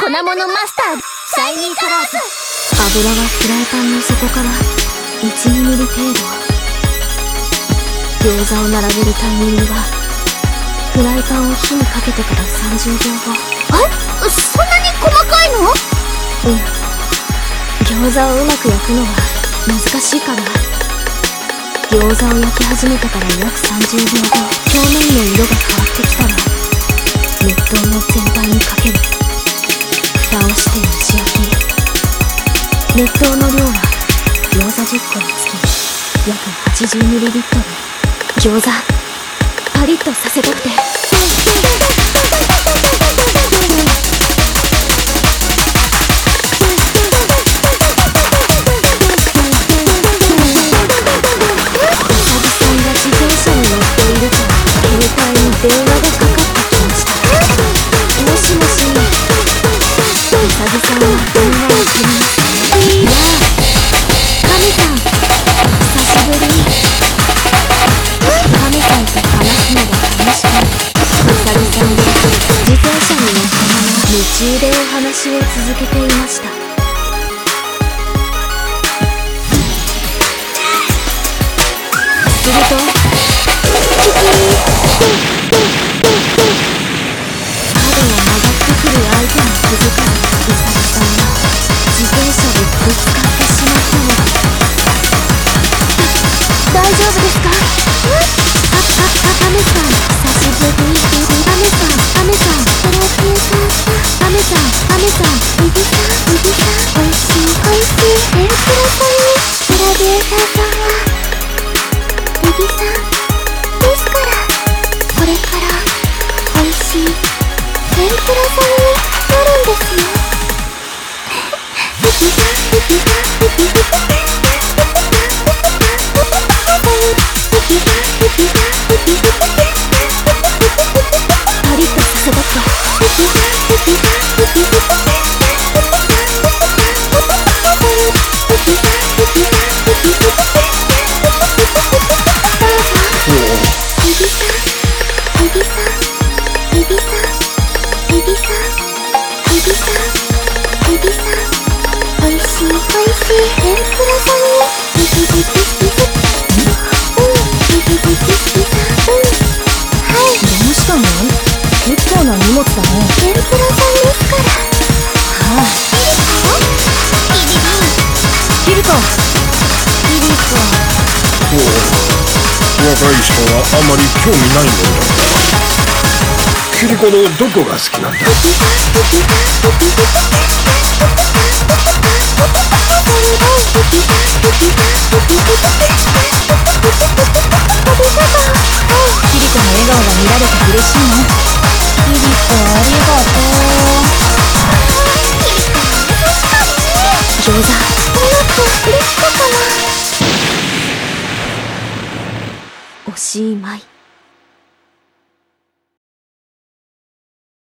粉物マスターシャイニンカラーズ。 油はフライパンの底から1、2ミリ程度。餃子を並べるタイミングはフライパンを火にかけてから30秒後。 え、そんなに細かいの？ 餃子をうまく焼くのは難しいから。餃子を焼き始めてから約30秒後、表面の色が変わってきたら熱湯を全体にかける。蓋をして蒸し焼き。熱湯の量は餃子10個につき約 80ml。 餃子パリッとさせたくて電話がかかってきました。もしもし、うさぎさんは電話を取ります。やあ、カメさん、久しぶり。カメさんと話すのが楽しく、うさぎさんは自転車に乗ったまま夢中でお話を続けていました。すると相手に気づかず、うさぎさんは自転車でぶつかってしまったのです。大丈夫ですか？カメさん、久しぶり。カメさん、プロデューサーさん、カメさん、右さん、おいしい、天ぷらさんに、プロデューサーさんは右さんですから、これからおいしい天ぷらさんになるんですよ。パリッとさせたくておいしい天ぷらさんにはい。どうしたの？結構な荷物だね。天ぷらさんですから。はあ。キリコ。 ほう、若い人はあまり興味ないものだ。キリコのどこが好きなんだ？ キリコの笑顔が見られて嬉しいの。キリコありがとう。餃子嬉しかったな。おしまい。